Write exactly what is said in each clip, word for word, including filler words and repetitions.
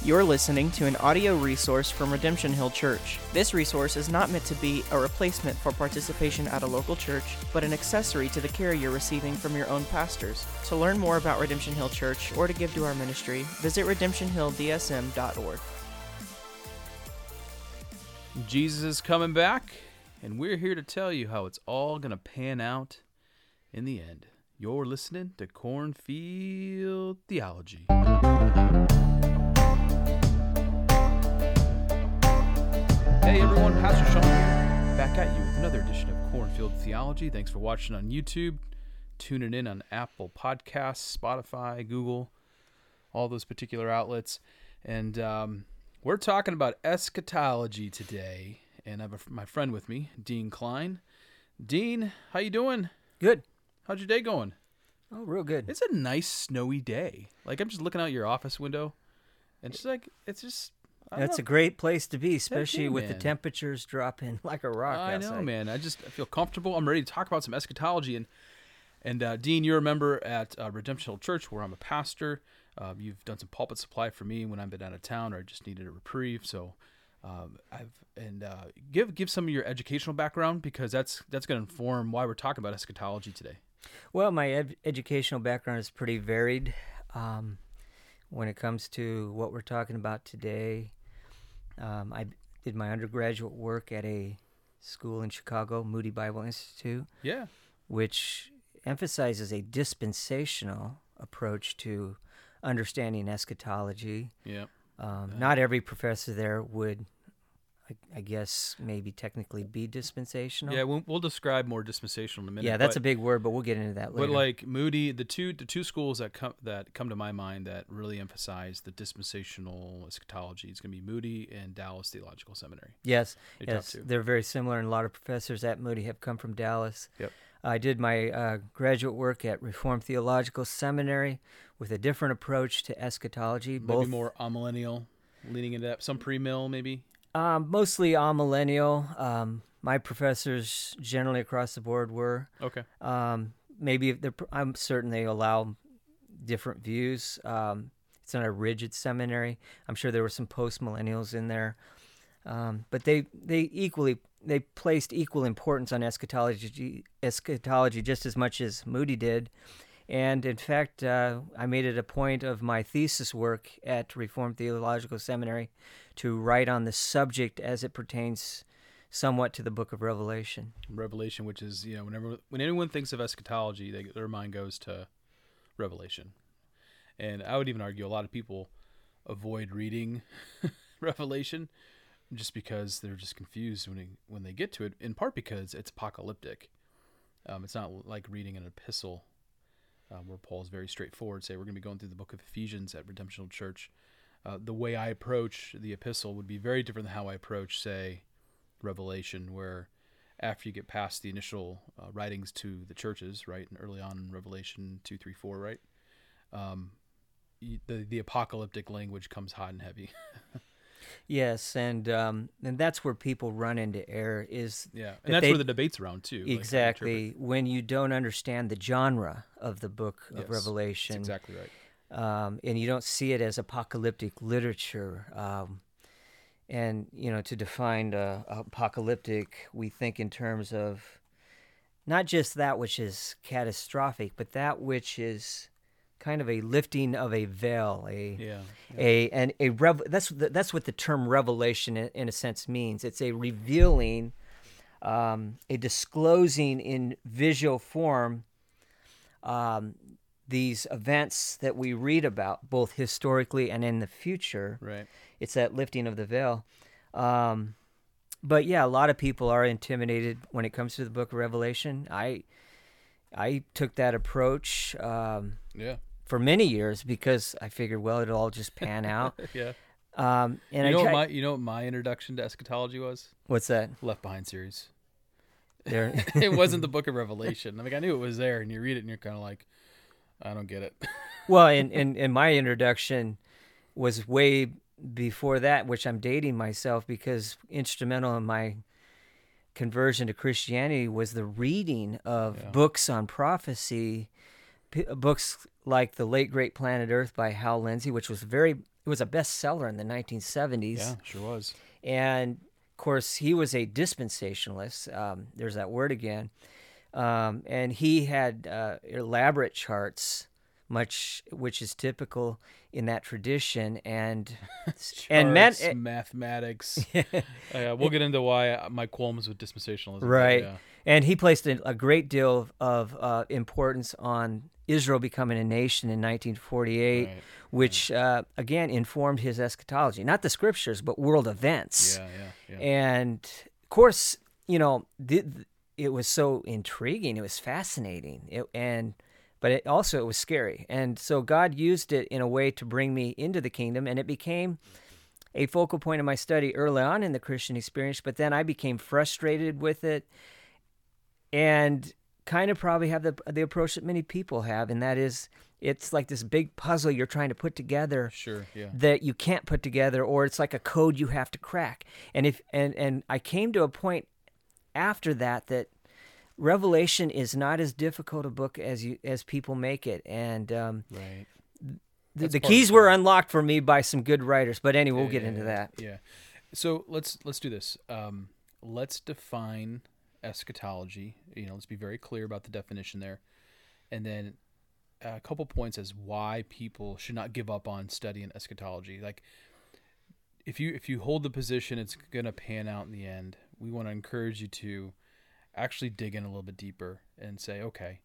You're listening to an audio resource from Redemption Hill Church. This resource is not meant to be a replacement for participation at a local church, but an accessory to the care you're receiving from your own pastors. To learn more about Redemption Hill Church or to give to our ministry, visit redemption hill d s m dot org. Jesus is coming back, and we're here to tell you how it's all going to pan out in the end. You're listening to Cornfield Theology. Hey everyone, Pastor Sean here, back at you with another edition of Cornfield Theology. Thanks for watching on YouTube, tuning in on Apple Podcasts, Spotify, Google, all those particular outlets. And um, we're talking about eschatology today, and I have a, my friend with me, Dean Klein. Dean, how you doing? Good. How's your day going? Oh, real good. It's a nice snowy day. Like, I'm just looking out your office window, and it's like, it's just... That's a great place to be, especially yeah, with man. the temperatures dropping like a rock I outside. know, man. I just I feel comfortable. I'm ready to talk about some eschatology. And, and uh, Dean, you're a member at uh, Redemption Hill Church, where I'm a pastor. Uh, you've done some pulpit supply for me when I've been out of town or I just needed a reprieve. So um, I've and uh, give give some of your educational background, because that's that's going to inform why we're talking about eschatology today. Well, my ed- educational background is pretty varied. Um, when it comes to what we're talking about today, um, I did my undergraduate work at a school in Chicago, Moody Bible Institute, Yeah. which emphasizes a dispensational approach to understanding eschatology. Yeah. Um, Yeah. Not every professor there would, I, I guess, maybe technically be dispensational. Yeah, we'll, we'll describe more dispensational in a minute. Yeah, that's but, a big word, but we'll get into that later. But like Moody, the two the two schools that come that come to my mind that really emphasize the dispensational eschatology, it's going to be Moody and Dallas Theological Seminary. Yes, They're yes, top two. they're very similar, and a lot of professors at Moody have come from Dallas. Yep. I did my uh, graduate work at Reformed Theological Seminary with a different approach to eschatology. Maybe both more amillennial, leaning into that. Some pre-mill, maybe. um, mostly amillennial. Um, my professors generally across the board were. Okay. Um, maybe if they're, I'm certain they allow different views. Um, it's not a rigid seminary. I'm sure there were some post-millennials in there. Um, but they, they equally they placed equal importance on eschatology eschatology just as much as Moody did. And in fact, uh, I made it a point of my thesis work at Reformed Theological Seminary to write on the subject as it pertains somewhat to the book of Revelation. Revelation, which is, you know, whenever when anyone thinks of eschatology, they, their mind goes to Revelation. And I would even argue a lot of people avoid reading Revelation just because they're just confused when they, when they get to it, in part because it's apocalyptic. Um, it's not like reading an epistle um, where Paul's very straightforward. Say, we're going to be going through the book of Ephesians at Redemption Hill Church. Uh, the way I approach the epistle would be very different than how I approach, say, Revelation, where after you get past the initial uh, writings to the churches, right, and early on in Revelation two, three, four, right, um, you, the the apocalyptic language comes hot and heavy. Yes, and um, and that's where people run into error is Yeah, that and that's they- where the debate's around too. like, how you exactly interpret. when you don't understand the genre of the book of Yes, Revelation. That's exactly right. Um, and you don't see it as apocalyptic literature. Um, and, you know, to define uh, apocalyptic, we think in terms of not just that which is catastrophic, but that which is kind of a lifting of a veil, a Yeah, yeah. a and a rev- that's the, that's what the term revelation in, in a sense means. It's a revealing, um, a disclosing in visual form um, these events that we read about, both historically and in the future. Right. It's that lifting of the veil. Um, but yeah, a lot of people are intimidated when it comes to the book of Revelation. I I took that approach um, Yeah. for many years because I figured, well, it'll all just pan out. Yeah. Um, and you I know try- what my you know what my introduction to eschatology was? what's that? Left Behind series. There. It wasn't the book of Revelation. I mean, I knew it was there, and you read it, and you're kind of like, I don't get it. Well, and, and, and my introduction was way before that, which I'm dating myself because instrumental in my conversion to Christianity was the reading of Yeah. books on prophecy p- books like The Late Great Planet Earth by Hal Lindsey, which was very, it was a bestseller in the nineteen seventies. Yeah, sure was. And of course, he was a dispensationalist. Um, there's that word again. Um, and he had uh, elaborate charts, much which is typical in that tradition, and Charts, and meant mathematics. uh, we'll get into why my qualms with dispensationalism. Right, yeah. And he placed a, a great deal of, of uh, importance on Israel becoming a nation in nineteen forty-eight, Right. which uh, again informed his eschatology, not the scriptures, but world events. Yeah, yeah, yeah. And of course, you know, the, it was so intriguing. It was fascinating. It, and but it also it was scary. And so God used it in a way to bring me into the kingdom, and it became a focal point of my study early on in the Christian experience. But then I became frustrated with it, and kind of probably have the the approach that many people have, and that is, it's like this big puzzle you're trying to put together. Sure, yeah. That you can't put together, or it's like a code you have to crack. And if and and I came to a point after that that Revelation is not as difficult a book as you as people make it, and um, right. the, the keys were unlocked for me by some good writers. But anyway, we'll yeah, get yeah, into yeah. that. Yeah. So let's let's do this. Um, let's define eschatology. You know, let's be very clear about the definition there, and then a couple points as why people should not give up on studying eschatology. Like, if you if you hold the position it's going to pan out in the end, we want to encourage you to actually dig in a little bit deeper and say, okay,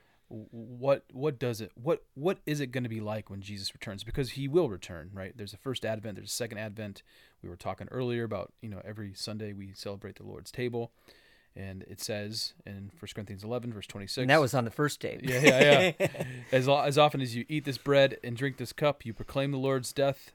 what what does it what what is it going to be like when Jesus returns? Because he will return, right? There's a first advent, there's a second advent. We were talking earlier about, you know, every Sunday we celebrate the Lord's table, and it says in First Corinthians eleven verse twenty-six, And that was on the first day. yeah yeah yeah as as often as you eat this bread and drink this cup, you proclaim the Lord's death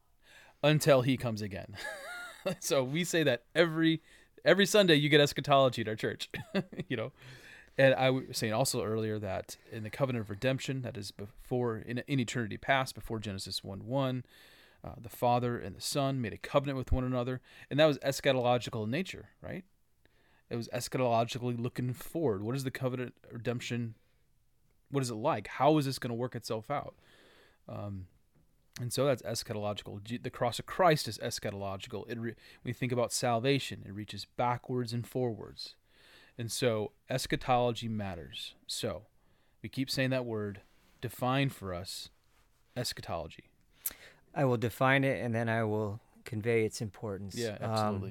until he comes again. So we say that every every Sunday. You get eschatology at our church. You know. And I was saying also earlier that in the covenant of redemption, that is before, in, in eternity past, before Genesis one one, uh, the Father and the Son made a covenant with one another, and that was eschatological in nature, right? It was eschatologically looking forward. What is the covenant of redemption? What is it like? How is this going to work itself out? Um, and so that's eschatological. The cross of Christ is eschatological. It re- when you think about salvation, it reaches backwards and forwards. And so eschatology matters. So we keep saying that word. Define for us eschatology. I will define it, and then I will convey its importance. Yeah, absolutely. Um,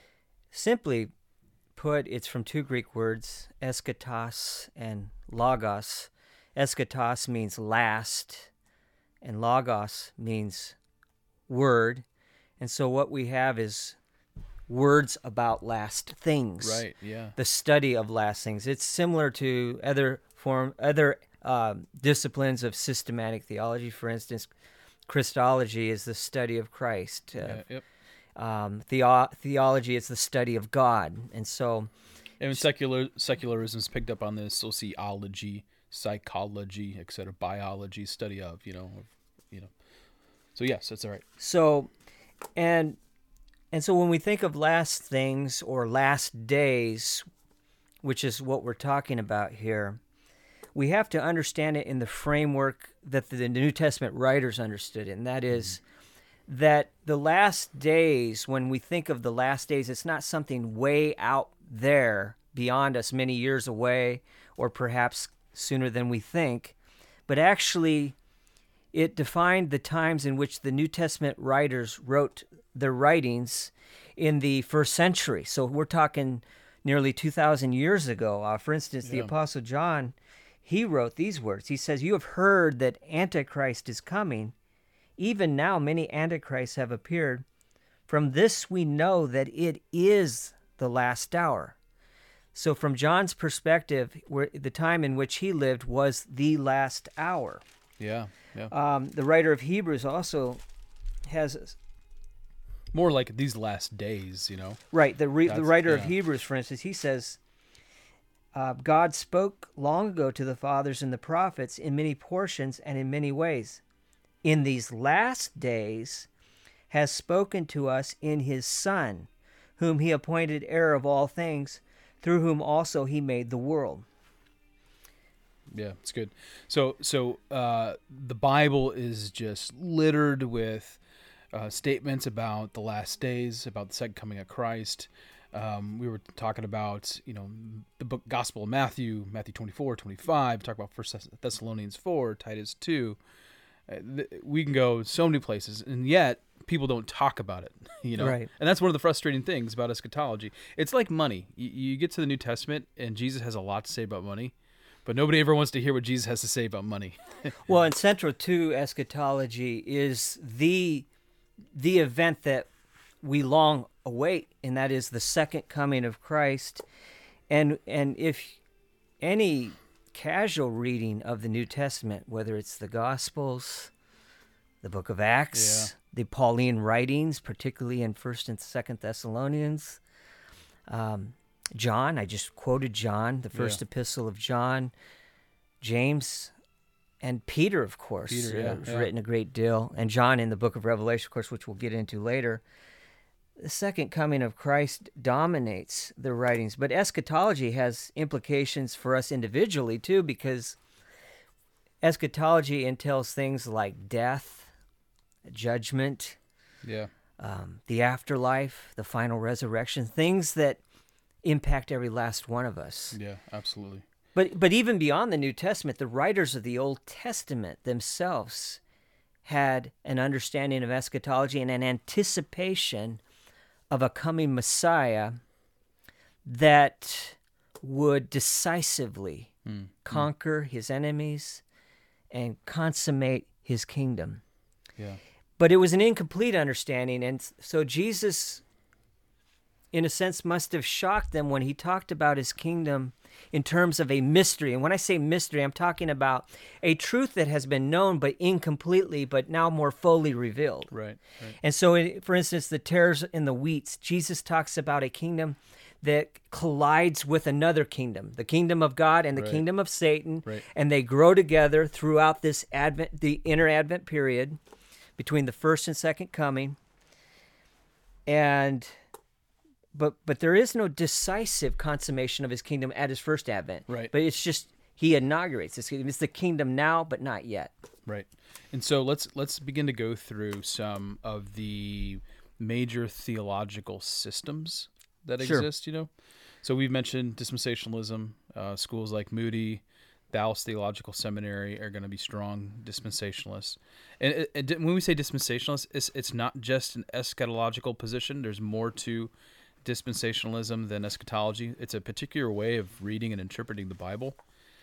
simply put, it's from two Greek words, eschatos and logos. Eschatos means last, and logos means word. And so what we have is words about last things. Right, yeah. The study of last things. It's similar to other form, other um, disciplines of systematic theology. For instance, Christology is the study of Christ. Uh, yeah, yep. um, theo- theology is the study of God. And so... And secular secularism's picked up on this. Sociology, psychology, et cetera, biology, study of, you know, of, you know. So yes, that's all right. So, and... And so when we think of last things or last days, which is what we're talking about here, we have to understand it in the framework that the New Testament writers understood it, and that is mm-hmm. that the last days, when we think of the last days, it's not something way out there beyond us, many years away, or perhaps sooner than we think, but actually it defined the times in which the New Testament writers wrote their writings in the first century. So we're talking nearly two thousand years ago. Uh, for instance, the Yeah. Apostle John, he wrote these words. He says, "You have heard that Antichrist is coming. Even now many Antichrists have appeared. From this we know that it is the last hour." So from John's perspective, where the time in which he lived was the last hour. Yeah, yeah. Um, the writer of Hebrews also has... More like these last days, you know. Right. The re- the That's- writer of yeah. Hebrews, for instance, he says, uh, God spoke long ago to the fathers and the prophets in many portions and in many ways. In these last days has spoken to us in his Son, whom he appointed heir of all things, through whom also he made the world. Yeah, it's good. So, so uh, the Bible is just littered with uh, statements about the last days, about the second coming of Christ. Um, we were talking about, you know, the book Gospel of Matthew, Matthew twenty-four, twenty-five, talk about First Thessalonians four, Titus two. Uh, th- we can go so many places, and yet people don't talk about it, you know? Right. And that's one of the frustrating things about eschatology. It's like money. You, you get to the New Testament, and Jesus has a lot to say about money, but nobody ever wants to hear what Jesus has to say about money. Well, and central to eschatology is the the event that we long await, and that is the second coming of Christ. And and if any casual reading of the New Testament, whether it's the Gospels, the book of Acts, Yeah. the Pauline writings, particularly in First and Second Thessalonians, um, John, I just quoted John, the first Yeah. epistle of John, James, and Peter, of course, Peter, yeah, uh, has yeah. written a great deal, and John in the book of Revelation, of course, which we'll get into later. The second coming of Christ dominates the writings, but eschatology has implications for us individually too, because eschatology entails things like death, judgment, Yeah. um, the afterlife, the final resurrection, things that impact every last one of us. Yeah, absolutely. But but even beyond the New Testament, the writers of the Old Testament themselves had an understanding of eschatology and an anticipation of a coming Messiah that would decisively Mm. conquer his enemies and consummate his kingdom. Yeah. But it was an incomplete understanding, and so Jesus, in a sense, must have shocked them when he talked about his kingdom in terms of a mystery. And when I say mystery, I'm talking about a truth that has been known but incompletely, but now more fully revealed. Right. Right. And so, in, for instance, the tares and the wheats, Jesus talks about a kingdom that collides with another kingdom, the kingdom of God and the Right. kingdom of Satan, Right. and they grow together throughout this Advent, the inner Advent period between the first and second coming. And but but there is no decisive consummation of his kingdom at his first advent. Right. But it's just he inaugurates this. It's the kingdom now, but not yet. Right. And so let's let's begin to go through some of the major theological systems that Sure. exist, you know. So we've mentioned dispensationalism. Uh, schools like Moody, Dallas Theological Seminary are going to be strong dispensationalists. And it, it, when we say dispensationalist, it's, it's not just an eschatological position. There's more to dispensationalism than eschatology. It's a particular way of reading and interpreting the Bible.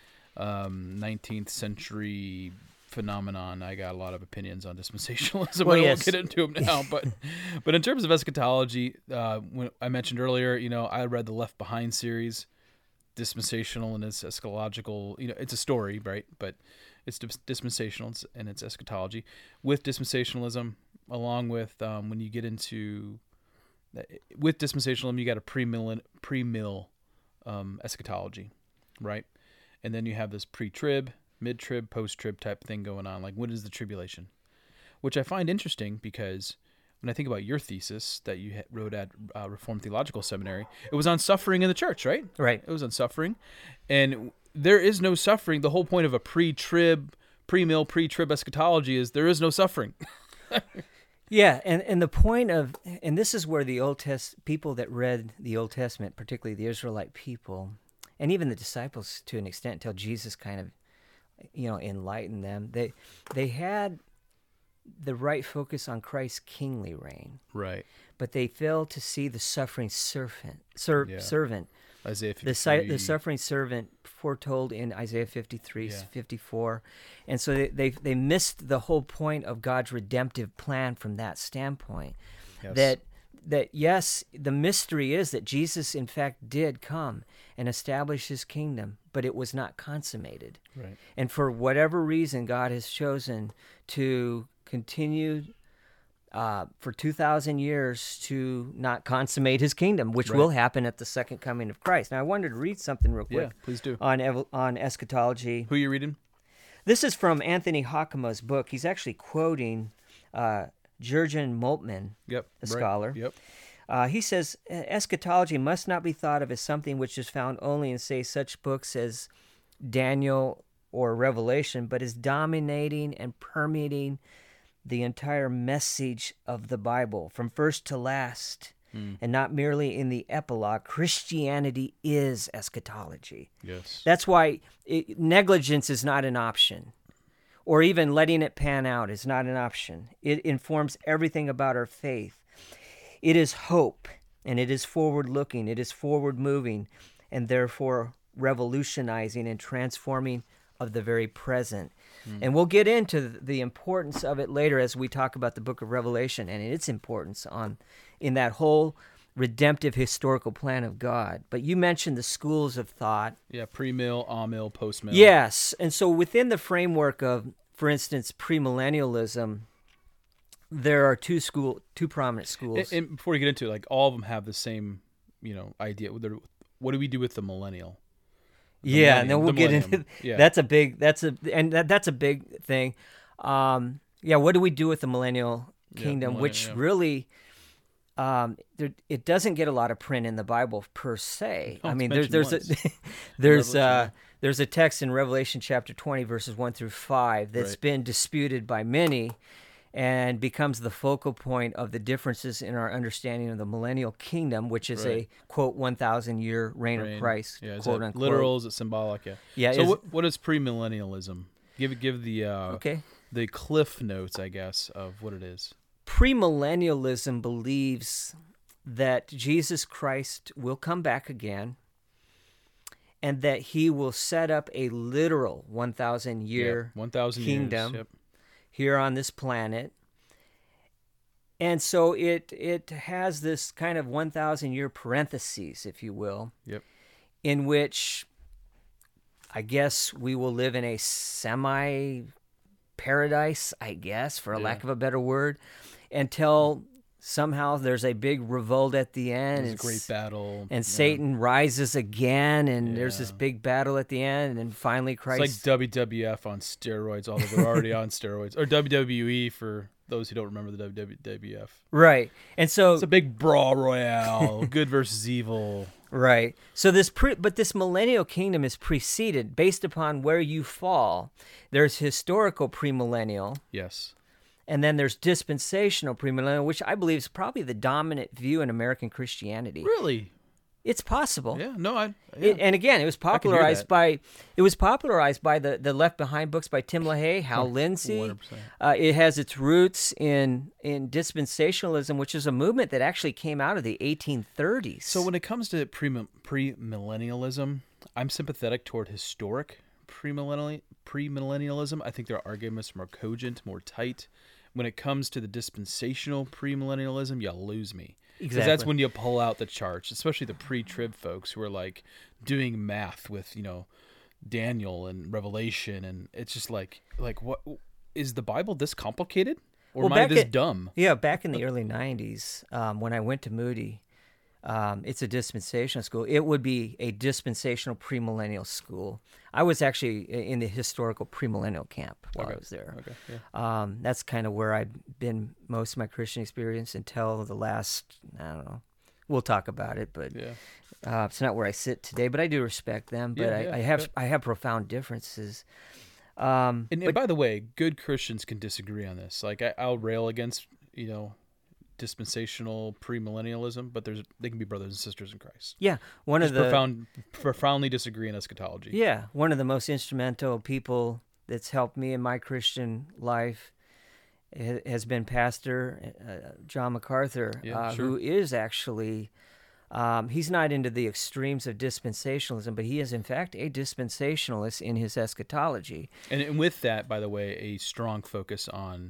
Um, nineteenth century phenomenon. I got a lot of opinions on dispensationalism. Well, I yes. won't get into them now, but but in terms of eschatology, uh, when I mentioned earlier, you know, I read the Left Behind series. Dispensational and its eschatological, you know, it's a story, right? But it's dis- dispensational and it's eschatology. With dispensationalism, along with um, when you get into with dispensationalism, you got a pre-mill pre-mill um, eschatology, right? And then you have this pre-trib, mid-trib, post-trib type thing going on. Like, what is the tribulation? Which I find interesting because when I think about your thesis that you wrote at uh, Reformed Theological Seminary, it was on suffering in the church, right? Right. It was on suffering. And there is no suffering. The whole point of a pre-trib, pre-mill, pre-trib eschatology is there is no suffering. Yeah, and, and the point of, and this is where the Old Test people that read the Old Testament, particularly the Israelite people, and even the disciples to an extent, until Jesus kind of, you know, enlightened them, they they had the right focus on Christ's kingly reign, Right. but they failed to see the suffering servant, ser- Yeah. servant, Isaiah the, si- fifty-three. the suffering servant foretold in Isaiah fifty-three, Yeah. fifty-four. And so they, they they missed the whole point of God's redemptive plan from that standpoint. Yes. That that yes, the mystery is that Jesus in fact did come and establish his kingdom, but it was not consummated. Right. And for whatever reason, God has chosen to continue uh, for two thousand years to not consummate his kingdom, which Right. will happen at the second coming of Christ. Now, I wanted to read something real quick Yeah, please do. on ev- on eschatology. Who are you reading? This is from Anthony Hockema's book. He's actually quoting uh, Jurgen Moltmann, Yep. a right. scholar. Yep. Uh, he says, eschatology must not be thought of as something which is found only in, say, such books as Daniel or revelation, but is dominating and permeating the entire message of the Bible from first to last, mm. and not merely in the epilogue. Christianity is eschatology. Yes. That's why it, negligence is not an option, or even letting it pan out is not an option. It informs everything about our faith. It is hope, and it is forward-looking, it is forward-moving, and therefore revolutionizing and transforming of the very present. Mm. And we'll get into the importance of it later as we talk about the book of Revelation and its importance on in that whole redemptive historical plan of God. But you mentioned the schools of thought. Yeah, pre-mill, amill, post-mill. Yes, and so within the framework of, for instance, premillennialism, there are two school, two prominent schools. And, and before we get into it, like all of them have the same, you know, idea. What do we do with the millennial? The yeah, and then we'll the get into yeah. that's a big that's a and that, that's a big thing. Um, yeah, what do we do with the millennial kingdom, yeah, which yeah. really um, there, it doesn't get a lot of print in the Bible per se. No, I mean, there's there's a, there's uh, there's a text in Revelation chapter twenty verses one through five that's right. been disputed by many, and becomes the focal point of the differences in our understanding of the millennial kingdom, which is right. a, quote, one thousand year reign, reign of Christ, yeah, quote, unquote. Literal, is it symbolic? Yeah. yeah so is, what, what is premillennialism? Give give the uh, okay. the cliff notes, I guess, of what it is. Premillennialism believes that Jesus Christ will come back again, and that he will set up a literal one thousand year yeah, one thousand kingdom years, yep. here on this planet. And so it it has this kind of one thousand year parentheses, if you will, yep. in which I guess we will live in a semi-paradise, I guess, for a yeah. lack of a better word, until somehow there's a big revolt at the end. There's a great battle. And yeah. Satan rises again, and yeah. there's this big battle at the end, and finally Christ... It's like W W F on steroids, although they're already on steroids. Or W W E for those who don't remember the W W F. Right. And so... It's a big brawl royale, good versus evil. Right. So this, pre- but this millennial kingdom is preceded based upon where you fall. There's historical premillennial. Yes. And then there's dispensational premillennial, which I believe is probably the dominant view in American Christianity. Really? It's possible. Yeah. No, I. Yeah. It, and again, it was popularized by it was popularized by the, the Left Behind books by Tim LaHaye, Hal Lindsey. Uh, it has its roots in in dispensationalism, which is a movement that actually came out of the eighteen thirties. So when it comes to pre premillennialism, I'm sympathetic toward historic premillennial premillennialism. I think their arguments are more cogent, more tight. When it comes to the dispensational premillennialism, you lose me. Because Exactly. that's when you pull out the charts, especially the pre-trib folks who are like doing math with, you know, Daniel and Revelation, and it's just like, like what is the Bible this complicated, or well, am I this at, dumb? Yeah, back in the early nineties, um, when I went to Moody, um, it's a dispensational school. It would be a dispensational premillennial school. I was actually in the historical premillennial camp while okay. I was there. Okay. Yeah. Um, that's kind of where I'd been most of my Christian experience until the last, I don't know, we'll talk about it, but Yeah. uh, it's not where I sit today, but I do respect them, but Yeah, I, yeah, I have yeah. I have profound differences. Um, And, but, and by the way, good Christians can disagree on this. Like I, I'll rail against, you know, dispensational premillennialism, but there's they can be brothers and sisters in Christ. yeah, one Just of the profound, profoundly disagree in eschatology. Yeah, one of the most instrumental people that's helped me in my Christian life ha- has been Pastor uh, John MacArthur, Yeah, uh, sure. who is actually, um, he's not into the extremes of dispensationalism, but he is in fact a dispensationalist in his eschatology. And, and with that, by the way, a strong focus on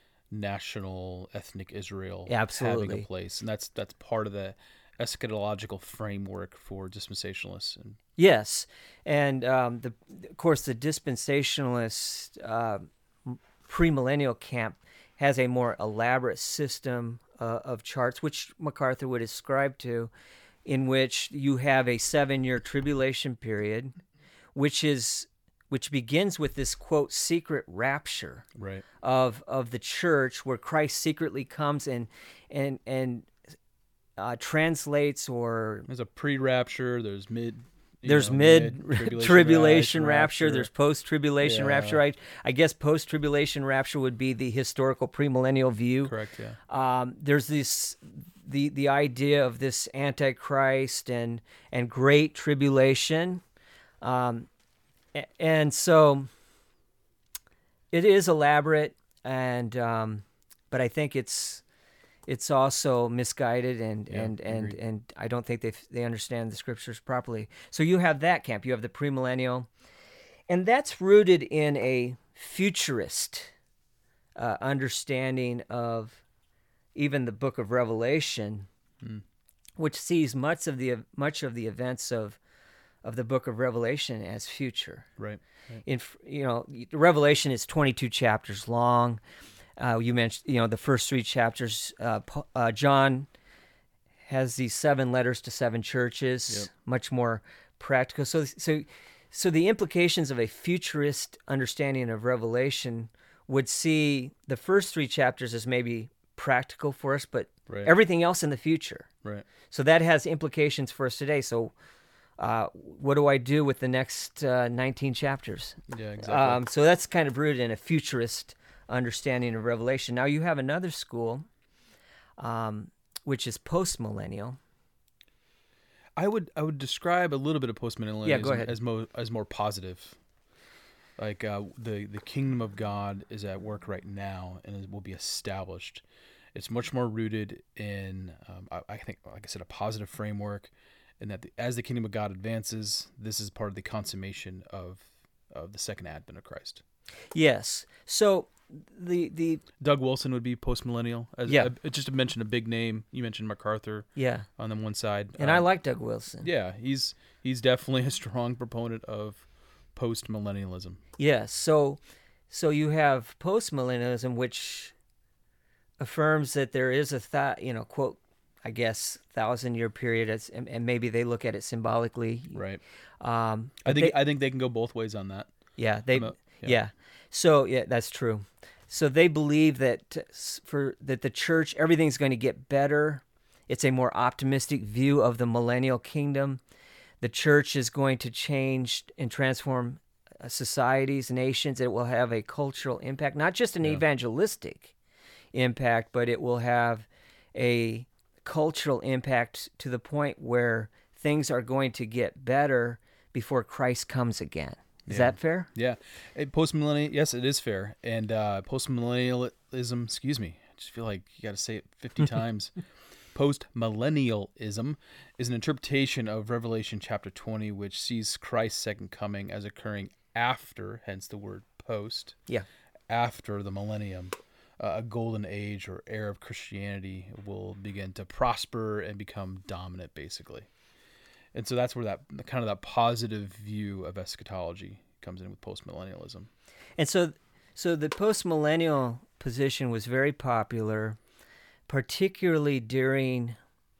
national ethnic Israel Absolutely. having a place, and that's that's part of the eschatological framework for dispensationalists. And Yes, and um, the of course the dispensationalist uh, premillennial camp has a more elaborate system uh, of charts, which MacArthur would ascribe to, in which you have a seven-year tribulation period, which is which begins with this quote secret rapture right, of of the church, where Christ secretly comes and and and uh, translates or there's a pre-rapture, there's mid you there's know, mid tribulation, tribulation rapture, rapture. there's post tribulation Yeah. rapture. I, I guess post tribulation rapture would be the historical premillennial view. Correct. Yeah. Um, there's this the the idea of this antichrist and and great tribulation, um, a- and so it is elaborate, and um, but I think it's it's also misguided, and Yeah, and and, agreed. and I don't think they they understand the scriptures properly. So you have that camp, you have the premillennial, and that's rooted in a futurist uh, understanding of even the book of Revelation, Mm. which sees much of the much of the events of of the book of Revelation as future. Right. right. In you know, Revelation is twenty-two chapters long. Uh, you mentioned, you know, the first three chapters. Uh, Pa- uh, John has these seven letters to seven churches, Yep. much more practical. So, so, so the implications of a futurist understanding of Revelation would see the first three chapters as maybe practical for us, but Right. everything else in the future. Right. So that has implications for us today. So, uh, what do I do with the next uh, nineteen chapters? Yeah. Exactly. Um, so that's kind of rooted in a futurist understanding of Revelation. Now you have another school, um, which is postmillennial. I would I would describe a little bit of postmillennialism Yeah, go ahead. as mo as more positive. Like uh, the the kingdom of God is at work right now and it will be established. It's much more rooted in um, I, I think, like I said, a positive framework, and that the, as the kingdom of God advances, this is part of the consummation of of the second advent of Christ. Yes. So the the Doug Wilson would be postmillennial. As, Yeah. uh, just to mention a big name, you mentioned MacArthur yeah, on the one side, and I Um, like Doug Wilson. Yeah, he's he's definitely a strong proponent of post-millennialism. Yes. So so you have postmillennialism, which affirms that there is a th- you know, quote, I guess, thousand year period, as, and, and maybe they look at it symbolically. Right. Um, I but think they- I think they can go both ways on that. Yeah, they. I'm a- yeah. yeah. So yeah, that's true. So they believe that uh, s- for that the church, everything's going to get better. It's a more optimistic view of the millennial kingdom. The church is going to change and transform uh, societies, nations. It will have a cultural impact, not just an Yeah. evangelistic impact, but it will have a cultural impact to the point where things are going to get better before Christ comes again. Is Yeah. that fair? Yeah, post millennial. Yes, it is fair. And uh, post millennialism. Excuse me. I just feel like you got to say it fifty times. Post millennialism is an interpretation of Revelation chapter twenty, which sees Christ's second coming as occurring after, hence the word post. Yeah. After the millennium, uh, a golden age or era of Christianity will begin to prosper and become dominant, basically. And so that's where that kind of that positive view of eschatology comes in with postmillennialism. And so, so the postmillennial position was very popular, particularly during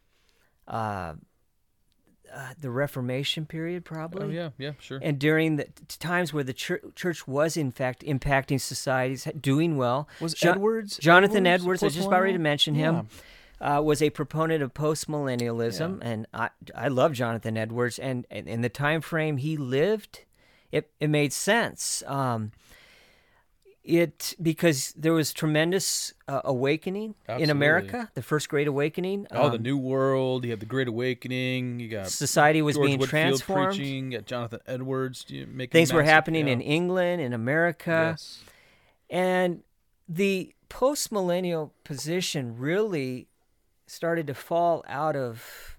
uh, uh, the Reformation period, probably. Oh yeah, yeah, sure. And during the t- times where the church, church was, in fact, impacting societies, doing well. Was Jo- Edwards Jonathan Edwards, Edwards, I was just about ready to mention him, Yeah. uh, was a proponent of postmillennialism, Yeah. and I I love Jonathan Edwards, and, and in the time frame he lived, it it made sense. Um, it because there was tremendous uh, awakening in Absolutely. America, the first Great Awakening. Oh, the Um, New World. You had the Great Awakening. You got society was George being Whitefield transformed. preaching. You got Jonathan Edwards you know, making Things were massive- happening yeah. in England, in America. Yes. And the postmillennial position really started to fall out of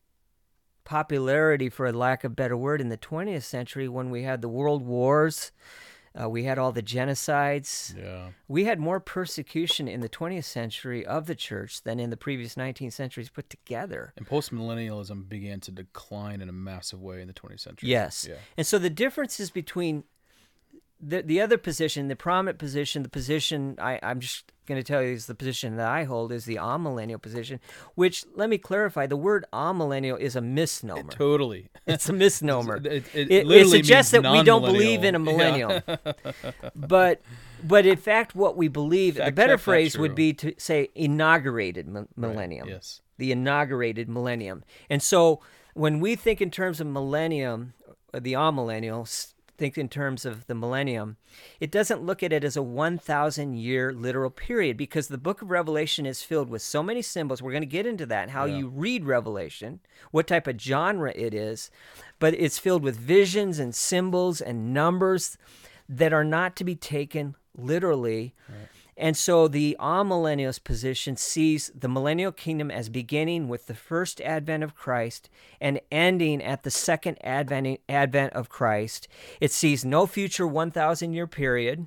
popularity, for a lack of a better word, in the twentieth century when we had the world wars. Uh, we had all the genocides. Yeah. We had more persecution in the twentieth century of the church than in the previous nineteen centuries put together. And postmillennialism began to decline in a massive way in the twentieth century. Yes. Yeah. And so the differences between the the other position, the prominent position, the position I, I'm just going to tell you is the position that I hold is the amillennial position, which, let me clarify, the word amillennial is a misnomer. Totally. It's a misnomer. It, it, It, it literally suggests that means we don't believe in a non-millennial. millennial. but but in fact, what we believe, the Fact better check that phrase true. would be to say inaugurated mi- Right, millennium. Yes. The inaugurated millennium. And so when we think in terms of millennium, or the amillennials think in terms of the millennium, it doesn't look at it as a one thousand year literal period, because the book of Revelation is filled with so many symbols. We're going to get into that and how Yeah. you read Revelation, what type of genre it is, but it's filled with visions and symbols and numbers that are not to be taken literally. Right. And so the amillennialist position sees the millennial kingdom as beginning with the first advent of Christ and ending at the second advent, advent of Christ. It sees no future one thousand year period.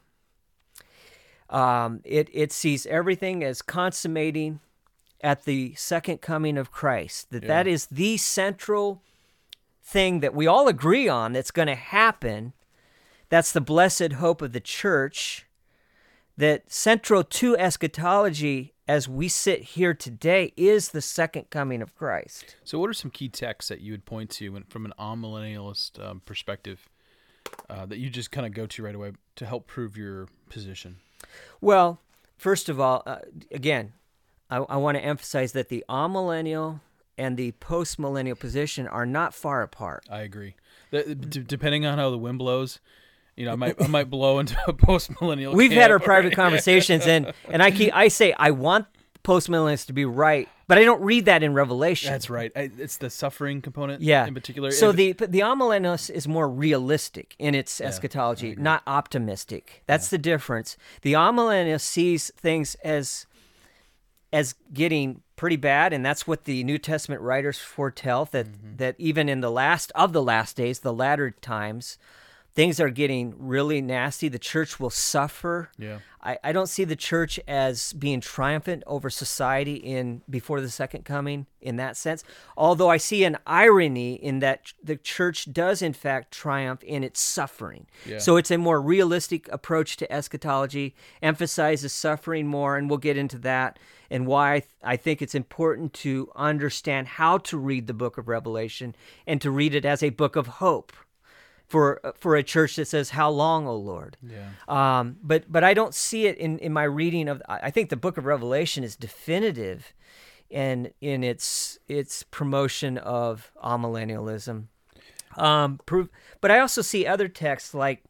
Um, it, it sees everything as consummating at the second coming of Christ. That Yeah. that is the central thing that we all agree on that's going to happen. That's the blessed hope of the church. That central to eschatology as we sit here today is the second coming of Christ. So what are some key texts that you would point to when, from an amillennialist um, perspective uh, that you just kind of go to right away to help prove your position? Well, first of all, uh, again, I, I want to emphasize that the amillennial and the postmillennial position are not far apart. I agree. The, d- depending on how the wind blows, you know, I might I might blow into a post-millennial We've had our camp, private right? conversations, and, and I keep I say I want postmillennialists to be right, but I don't read that in Revelation. That's right. I, it's the suffering component Yeah. in particular. So If- the the amillennialist is more realistic in its eschatology, not optimistic. That's the difference. The amillennialist sees things as as getting pretty bad, and that's what the New Testament writers foretell, that that even in the last of the last days, the latter times, things are getting really nasty. The church will suffer. Yeah. I, I don't see the church as being triumphant over society in before the second coming in that sense. Although I see an irony in that the church does in fact triumph in its suffering. Yeah. So it's a more realistic approach to eschatology, emphasizes suffering more, and we'll get into that and why I, th- I think it's important to understand how to read the book of Revelation and to read it as a book of hope. For for a church that says, "How long, O Lord?" Yeah. Um, but but I don't see it in, in my reading of. I think the Book of Revelation is definitive, in in its its promotion of amillennialism. Um, prove, but I also see other texts like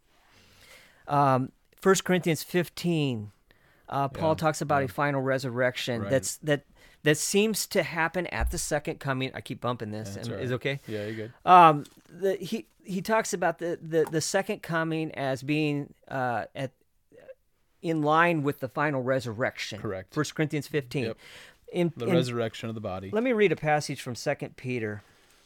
um, First Corinthians fifteen. Uh, Paul Yeah, talks about yeah. a final resurrection. Right. That's that that seems to happen at the second coming. I keep bumping this. That's and all Is right. okay? Yeah, you're good. Um, the, he he talks about the, the, the second coming as being uh, at in line with the final resurrection. Correct. First Corinthians fifteen. Yep. In, The in- resurrection of the body. let me read a passage from Second Peter.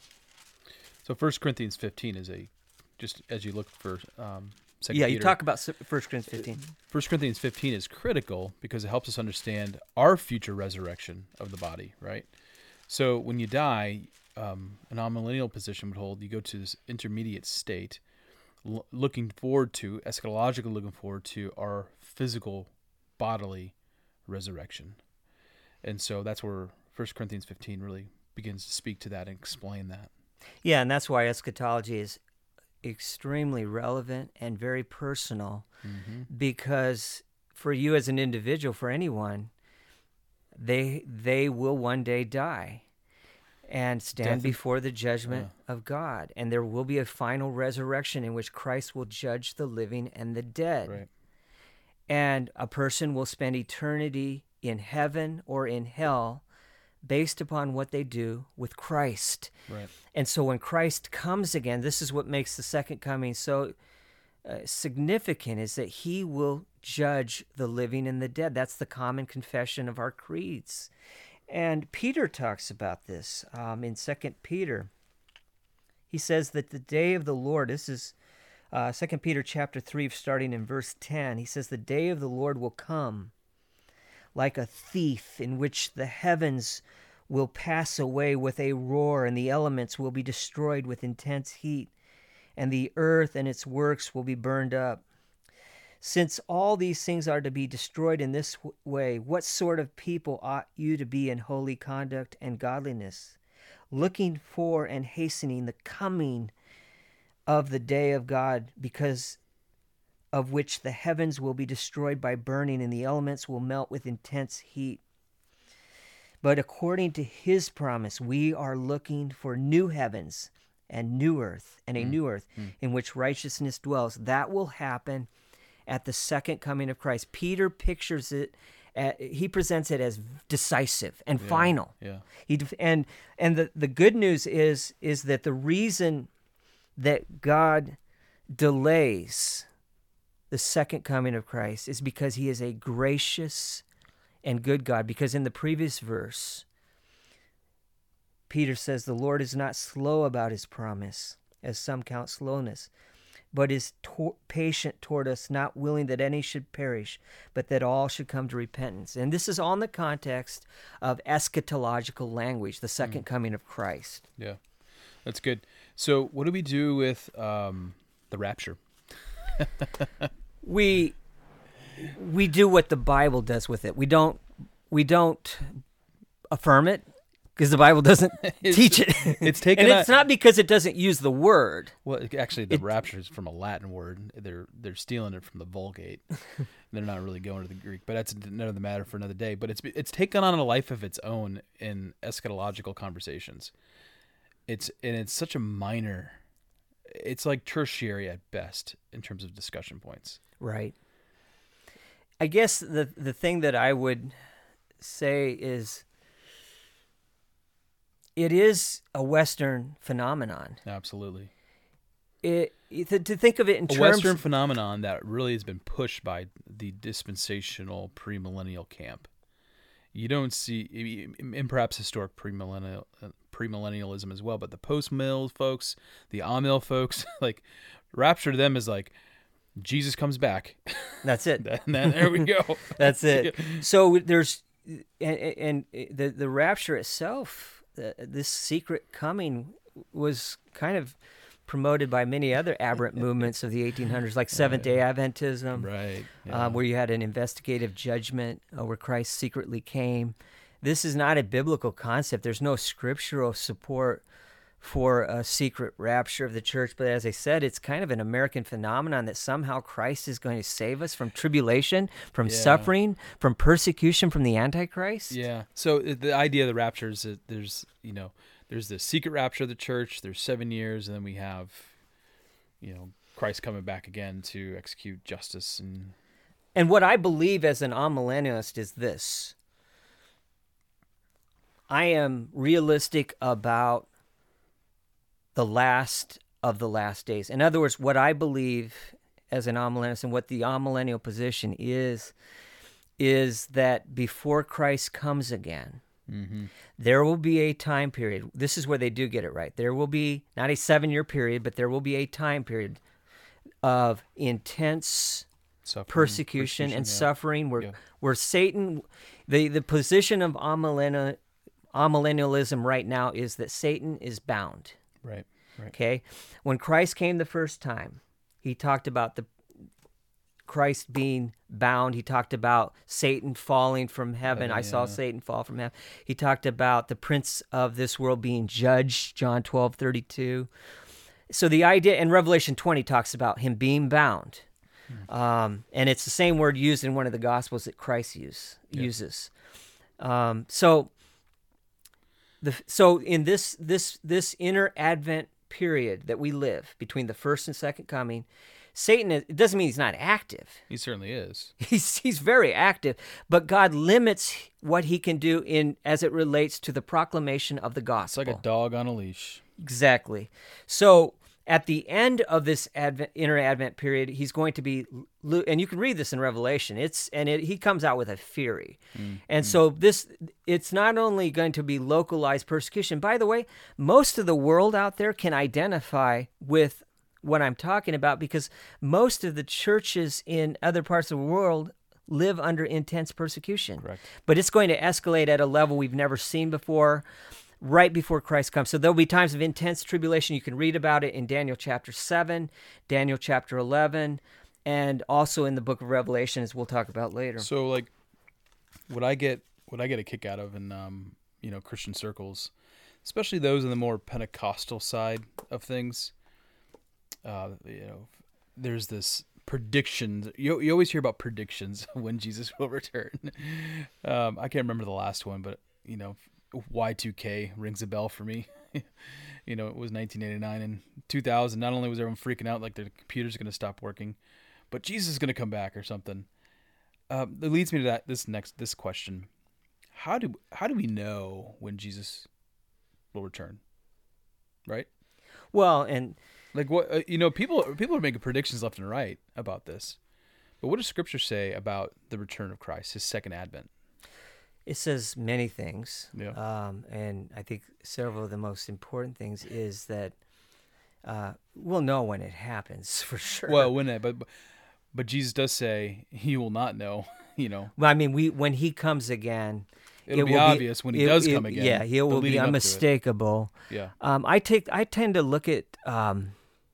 So First Corinthians fifteen is a, just as you look for um, Second Yeah, Peter, you talk about First Corinthians fifteen. First Corinthians fifteen is critical because it helps us understand our future resurrection of the body, right? So when you die, um, an amillennial position would hold you go to this intermediate state, l- looking forward to, eschatologically looking forward to our physical bodily resurrection. And so that's where First Corinthians fifteen really begins to speak to that and explain that. Yeah, and that's why eschatology is extremely relevant and very personal, because for you as an individual, for anyone, they they will one day die and stand Death and- before the judgment of God, and there will be a final resurrection in which Christ will judge the living and the dead. Right. And a person will spend eternity in heaven or in hell based upon what they do with Christ. Right. And so when Christ comes again, this is what makes the second coming so uh, significant, is that he will judge the living and the dead. That's the common confession of our creeds. And Peter talks about this um, in Second Peter. He says that the day of the Lord, this is uh, Second Peter chapter three, starting in verse ten. He says, the day of the Lord will come like a thief, in which the heavens will pass away with a roar, and the elements will be destroyed with intense heat, and the earth and its works will be burned up. Since all these things are to be destroyed in this w- way, what sort of people ought you to be in holy conduct and godliness, looking for and hastening the coming of the day of God, because of which the heavens will be destroyed by burning, and the elements will melt with intense heat. But according to his promise, we are looking for new heavens and new earth and a Mm. new earth Mm. in which righteousness dwells. That will happen at the second coming of Christ. Peter pictures it, uh, he presents it as decisive and Yeah, final. Yeah. He def- and and the, the good news is is that the reason that God delays the second coming of Christ is because he is a gracious and good God. Because in the previous verse, Peter says, the Lord is not slow about his promise, as some count slowness, but is to- patient toward us, not willing that any should perish, but that all should come to repentance. And this is all in the context of eschatological language, the second Mm. coming of Christ. Yeah. That's good. So what do we do with um, the rapture? We we do what the Bible does with it. We don't we don't affirm it because the Bible doesn't teach it. It's taken and a- it's not because it doesn't use the word. Well, it- actually, the It- rapture is from a Latin word. They're they're stealing it from the Vulgate. They're not really going to the Greek, but that's another matter for another day. But it's it's taken on a life of its own in eschatological conversations. It's and it's such a minor. It's like tertiary at best in terms of discussion points. Right. I guess the the thing that I would say is it is a Western phenomenon. Absolutely, It, it to think of it in a terms Western phenomenon that really has been pushed by the dispensational premillennial camp. You don't see, and perhaps historic premillennial uh, premillennialism as well, but the post-mill folks, the amill folks, like rapture to them is like Jesus comes back. that's it. And then there we go. That's it. So there's and, and the the rapture itself, uh, this secret coming was kind of promoted by many other aberrant movements of the eighteen hundreds, like Seventh-day Adventism, Right. um, where you had an investigative judgment uh, where Christ secretly came. This is not a biblical concept. There's no scriptural support for a secret rapture of the church. But as I said, it's kind of an American phenomenon that somehow Christ is going to save us from tribulation, from Yeah. suffering, from persecution from the Antichrist. Yeah. So uh, the idea of the rapture is that there's, you know, there's the secret rapture of the church. There's seven years, and then we have, you know, Christ coming back again to execute justice. And And what I believe as an amillennialist is this. I am realistic about the last of the last days. In other words, what I believe as an amillennialist and what the amillennial position is, is that before Christ comes again, mm-hmm. there will be a time period. This is where they do get it right. There will be not a seven-year period, but there will be a time period of intense Suffering, persecution and yeah. suffering where Yeah. where Satan, the, the position of amillennial, amillennialism right now is that Satan is bound. Right. Right. Okay? When Christ came the first time, he talked about the Christ being bound. He talked about Satan falling from heaven. I saw Yeah. Satan fall from heaven. He talked about the prince of this world being judged, John twelve thirty-two. So the idea, and Revelation twenty talks about him being bound. Um, and it's the same word used in one of the Gospels that Christ use, Yeah. uses. Um, so, the so in this this this inner Advent period that we live between the first and second coming, Satan is, it doesn't mean he's not active. He certainly is. He's he's very active, but God limits what he can do in as it relates to the proclamation of the It's gospel. like a dog on a leash. Exactly. So at the end of this Advent, inner Advent period, he's going to be, lo- and you can read this in Revelation. It's and it, he comes out with a fury, Mm, and so this it's not only going to be localized persecution. By the way, most of the world out there can identify with what I'm talking about because most of the churches in other parts of the world live under intense persecution. Correct. But it's going to escalate at a level we've never seen before, right before Christ comes. So there'll be times of intense tribulation. You can read about it in Daniel chapter seven, Daniel chapter eleven, and also in the book of Revelation, as we'll talk about later. So, like, what I get, what I get a kick out of in, um, you know, Christian circles, especially those in the more Pentecostal side of things, uh, you know, there's this prediction. You you always hear about predictions when Jesus will return. um, I can't remember the last one, but you know, Y two K rings a bell for me. You know, it was nineteen eighty-nine and two thousand. Not only was everyone freaking out like the computer's going to stop working, but Jesus is going to come back or something. Uh, that leads me to that this next this question: How do how do we know when Jesus will return? Right? Well, and like what uh, you know, people people are making predictions left and right about this. But what does Scripture say about the return of Christ, his second advent? it says many things. Yeah. Um, and I think several of the most important things is that uh, we'll know when it happens for sure. Well, when it, but but Jesus does say he will not know. You know. Well, I mean, we when he comes again, It'll it be will obvious when he it- does it- come again. Yeah, he but will be leading up to it. unmistakable. Yeah. Um, I take I tend to look at um,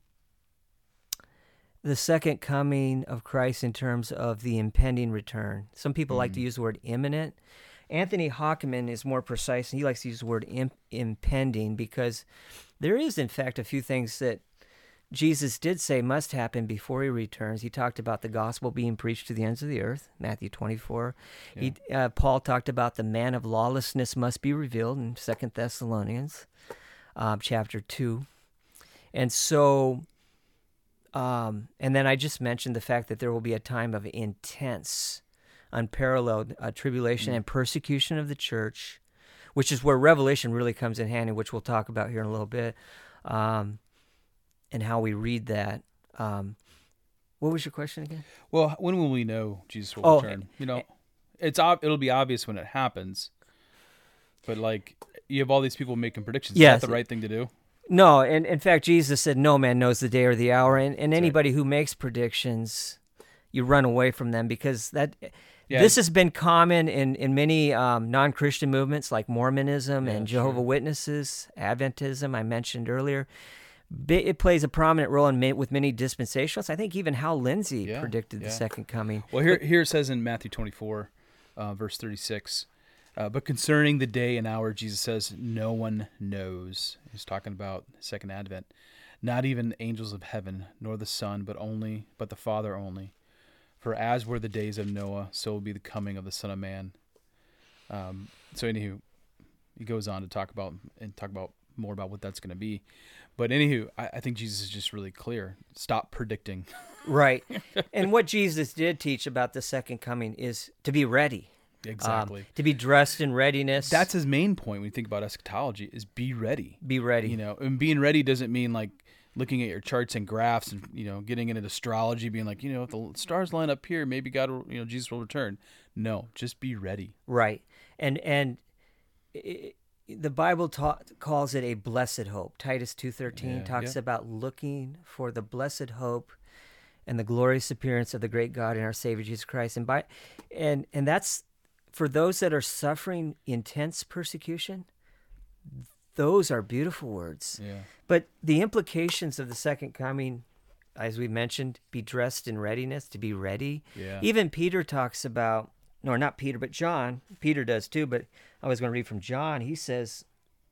the second coming of Christ in terms of the impending return. Some people like to use the word imminent. Anthony Hockman is more precise, and he likes to use the word imp- impending because there is, in fact, a few things that Jesus did say must happen before he returns. He talked about the gospel being preached to the ends of the earth, Matthew twenty-four. Yeah. He, uh, Paul talked about the man of lawlessness must be revealed in Second Thessalonians um, chapter two. And so, um, and then I just mentioned the fact that there will be a time of intense, unparalleled uh, tribulation Mm. and persecution of the church, which is where Revelation really comes in handy, which we'll talk about here in a little bit. Um, and how we read that. Um, what was your question again? Well, when will we know Jesus will Oh, return? You know, it's ob- it'll be obvious when it happens. But like, you have all these people making predictions. Yes. Is that the right thing to do? No, and in fact, Jesus said, no man knows the day or the hour. And, and right. anybody who makes predictions, you run away from them because that Yeah. this has been common in, in many um, non-Christian movements like Mormonism Yeah, and Jehovah sure. Witnesses, Adventism, I mentioned earlier. Bi- It plays a prominent role in ma- with many dispensationalists. I think even Hal Lindsey Yeah, predicted yeah. the second coming. Well, here here it says in Matthew twenty-four, uh, verse thirty-six, uh, but concerning the day and hour, Jesus says, no one knows. He's talking about second advent. Not even angels of heaven, nor the Son, but only, but the Father only. For as were the days of Noah, so will be the coming of the Son of Man. Um, so anywho, he goes on to talk about and talk about more about what that's going to be. But anywho, I, I think Jesus is just really clear. Stop predicting. Right. And what Jesus did teach about the second coming is to be ready. Exactly. Um, to be dressed in readiness. That's his main point when you think about eschatology is be ready. be ready. You know, and being ready doesn't mean like looking at your charts and graphs and, you know, getting into astrology, being like, you know, if the stars line up here, maybe God will, you know, Jesus will return. No, just be ready. Right. And and it, the Bible ta- calls it a blessed hope. Titus two thirteen Yeah, talks yeah. about looking for the blessed hope and the glorious appearance of the great God and our Savior Jesus Christ. And by and and that's for those that are suffering intense persecution. Those are beautiful words. Yeah. But the implications of the second coming, as we mentioned, be dressed in readiness, to be ready. Yeah. Even Peter talks about, no, not Peter, but John. Peter does too, but I was going to read from John. He says,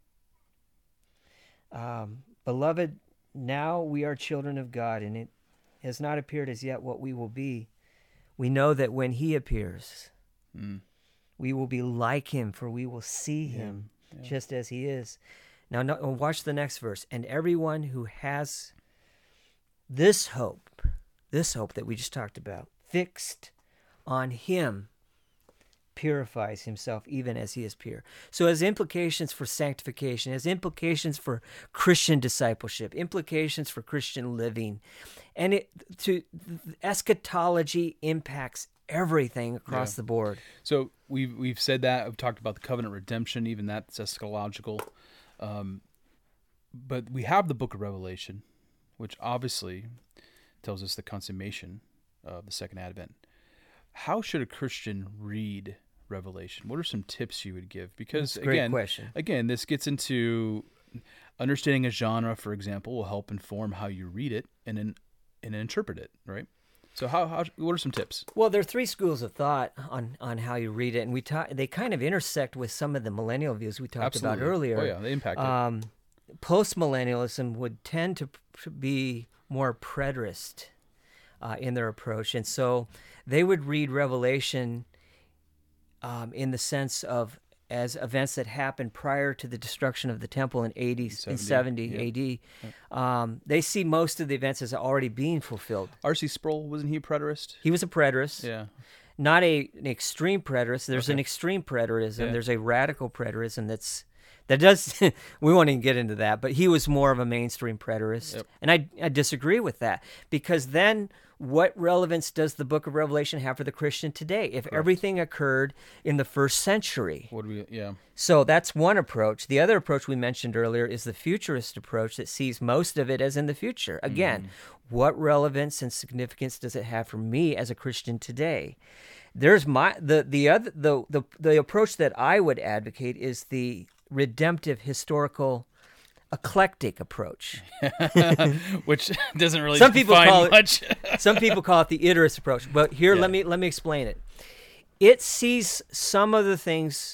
um, Beloved, now we are children of God, and it has not appeared as yet what we will be. We know that when he appears, Mm. we will be like him, for we will see him yeah. just as he is. Now, no, watch the next verse. And everyone who has this hope, this hope that we just talked about, fixed on him, purifies himself even as he is pure. So it has implications for sanctification, it has implications for Christian discipleship, implications for Christian living. And it to eschatology impacts everything across Yeah. the board. So we've we've said that. We've talked about the covenant redemption, even that's eschatological. Um, but we have the book of Revelation, which obviously tells us the consummation of the second advent. How should a Christian read Revelation? What are some tips you would give? Because That's a great again, question. again, this gets into understanding a genre, for example, will help inform how you read it and in, and interpret it, right? So how, how what are some tips? Well, there are three schools of thought on, on how you read it, and we talk, they kind of intersect with some of the millennial views we talked Absolutely. about earlier. Oh yeah, they impact it. Um, post-millennialism would tend to p- be more preterist uh, in their approach, and so they would read Revelation um, in the sense of as events that happened prior to the destruction of the temple in eighty in seventy yeah. A D. Yeah. Um, they see most of the events as already being fulfilled. R C Sproul, wasn't he a preterist? He was a preterist. Yeah. Not a an extreme preterist. There's Okay. an extreme preterism. Yeah. There's a radical preterism that's that does. We won't even get into that, but he was more of a mainstream preterist, Yep. and I I disagree with that, because then what relevance does the Book of Revelation have for the Christian today if Correct. everything occurred in the first century? What do we? Yeah. So that's one approach. The other approach we mentioned earlier is the futurist approach that sees most of it as in the future. Again, Mm-hmm. what relevance and significance does it have for me as a Christian today? There's my the the other the the, the approach that I would advocate is the redemptive historical eclectic approach. Which doesn't really Some people define call it- much. Some people call it the Iderist approach, but here Yeah. let me let me explain it. It sees some of the things